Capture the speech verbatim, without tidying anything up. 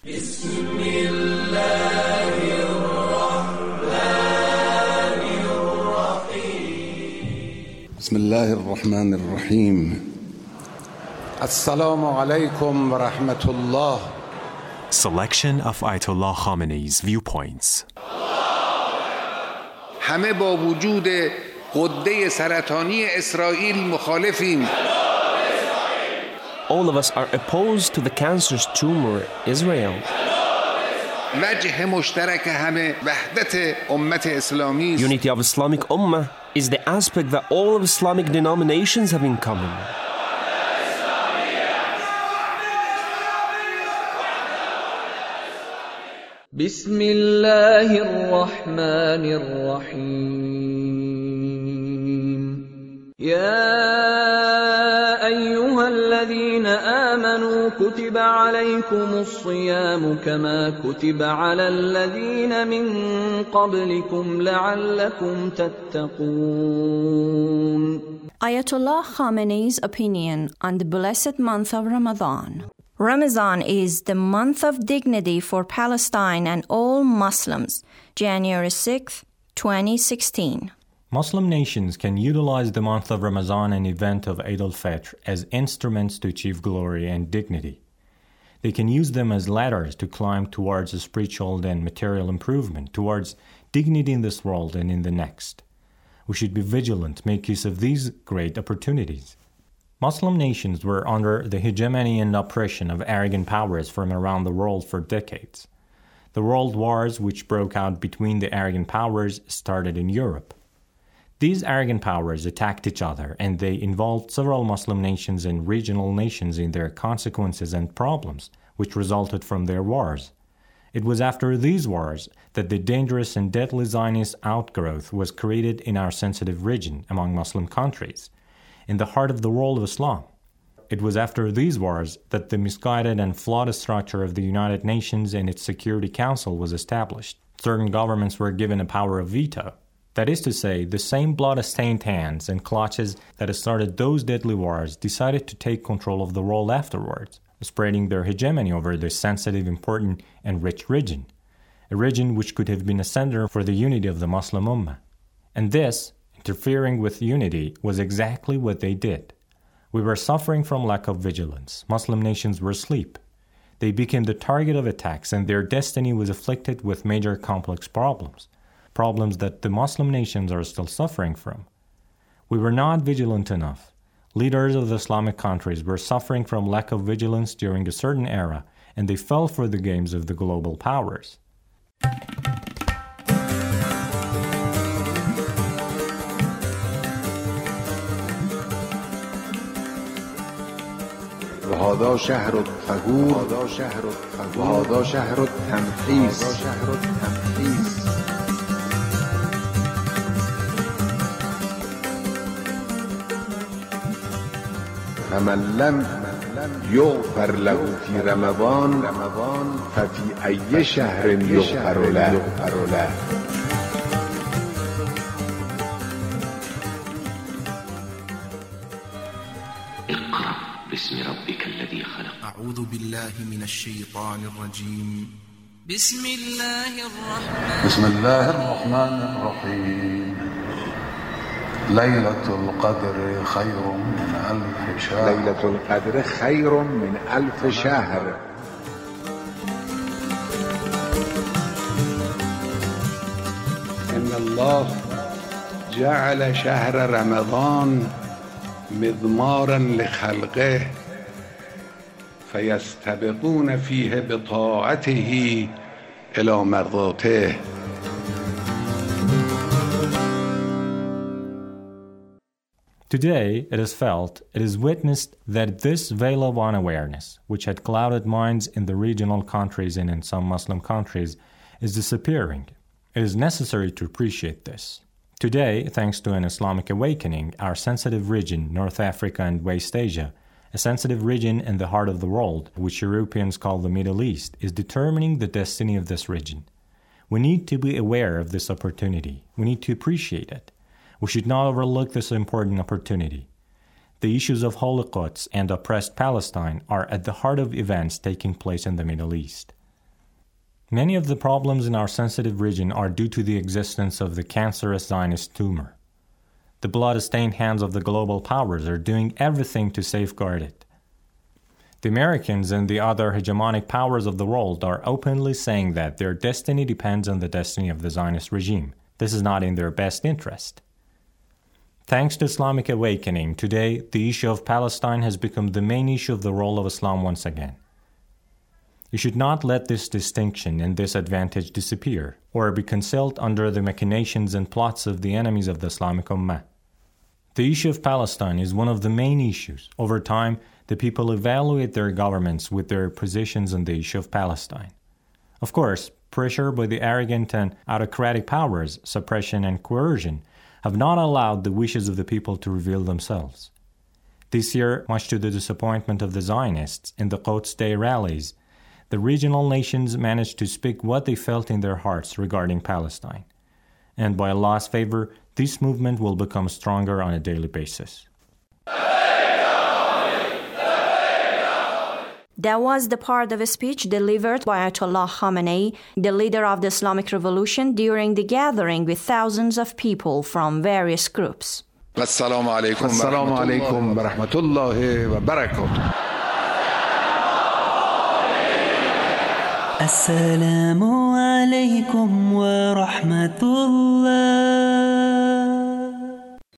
بسم الله الرحمن الرحیم. السلام علیکم و رحمت الله. Selection of Ayatollah Khamenei's viewpoints. همه با وجود غده سرطانی اسرائیل مخالفیم. All of us are opposed to the cancerous tumor Israel. وجه مشترک همه وحدت امت اسلامی است. Unity of Islamic Ummah is the aspect that all of Islamic denominations have in common. بسم الله الرحمن الرحيم يا أيها الذين آمنوا كتب عليكم الصيام كما كتب على الذين من قبلكم لعلكم تتقون. Ayatollah Khamenei's opinion on the blessed month of Ramadan. Ramadan is the month of dignity for Palestine and all Muslims. January sixth, twenty sixteen. Muslim nations can utilize the month of Ramadan and event of Eid al-Fitr as instruments to achieve glory and dignity. They can use them as ladders to climb towards a spiritual and material improvement, towards dignity in this world and in the next. We should be vigilant, make use of these great opportunities. Muslim nations were under the hegemony and oppression of arrogant powers from around the world for decades. The world wars which broke out between the arrogant powers started in Europe. These arrogant powers attacked each other, and they involved several Muslim nations and regional nations in their consequences and problems, which resulted from their wars. It was after these wars that the dangerous and deadly Zionist outgrowth was created in our sensitive region among Muslim countries, in the heart of the world of Islam. It was after these wars that the misguided and flawed structure of the United Nations and its Security Council was established. Certain governments were given a power of veto. That is to say, the same blood-stained hands and clutches that started those deadly wars decided to take control of the world afterwards, spreading their hegemony over this sensitive, important, and rich region, a region which could have been a center for the unity of the Muslim Ummah. And this, interfering with unity, was exactly what they did. We were suffering from lack of vigilance. Muslim nations were asleep. They became the target of attacks, and their destiny was afflicted with major complex problems, problems that the Muslim nations are still suffering from. We were not vigilant enough. Leaders of the Islamic countries were suffering from lack of vigilance during a certain era, and they fell for the games of the global powers. وهذا شهر الطهور وهذا شهر التمحيص فمن لم يغفر له في رمضان ففي أي شهر يغفر له. اقرأ باسم ربك الذي خلق. أعوذ بالله من الشيطان الرجيم. بسم الله الرحمن بسم الله الرحمن الرحيم. ليلة القدر خير من ألف شهر. ليلة القدر خير من ألف شهر. إن الله جعل شهر رمضان مضمارا لخلقه فيستبقون فيه بطاعته إلى مرضاته. Today, it is felt, it is witnessed that this veil of unawareness, which had clouded minds in the regional countries and in some Muslim countries, is disappearing. It is necessary to appreciate this. Today, thanks to an Islamic awakening, our sensitive region, North Africa and West Asia, a sensitive region in the heart of the world, which Europeans call the Middle East, is determining the destiny of this region. We need to be aware of this opportunity. We need to appreciate it. We should not overlook this important opportunity. The issues of Holocaust and oppressed Palestine are at the heart of events taking place in the Middle East. Many of the problems in our sensitive region are due to the existence of the cancerous Zionist tumor. The blood-stained hands of the global powers are doing everything to safeguard it. The Americans and the other hegemonic powers of the world are openly saying that their destiny depends on the destiny of the Zionist regime. This is not in their best interest. Thanks to Islamic awakening, today the issue of Palestine has become the main issue of the role of Islam once again. You should not let this distinction and this advantage disappear, or be concealed under the machinations and plots of the enemies of the Islamic Ummah. The issue of Palestine is one of the main issues. Over time, the people evaluate their governments with their positions on the issue of Palestine. Of course, pressure by the arrogant and autocratic powers, suppression and coercion, have not allowed the wishes of the people to reveal themselves. This year, much to the disappointment of the Zionists in the Quds Day rallies, the regional nations managed to speak what they felt in their hearts regarding Palestine. And by Allah's favor, this movement will become stronger on a daily basis. That was the part of a speech delivered by Ayatollah Khamenei, the leader of the Islamic Revolution, during the gathering with thousands of people from various groups. Assalamu alaikum wa rahmatullahi wa barakatuh. Assalamu alaikum wa rahmatullah.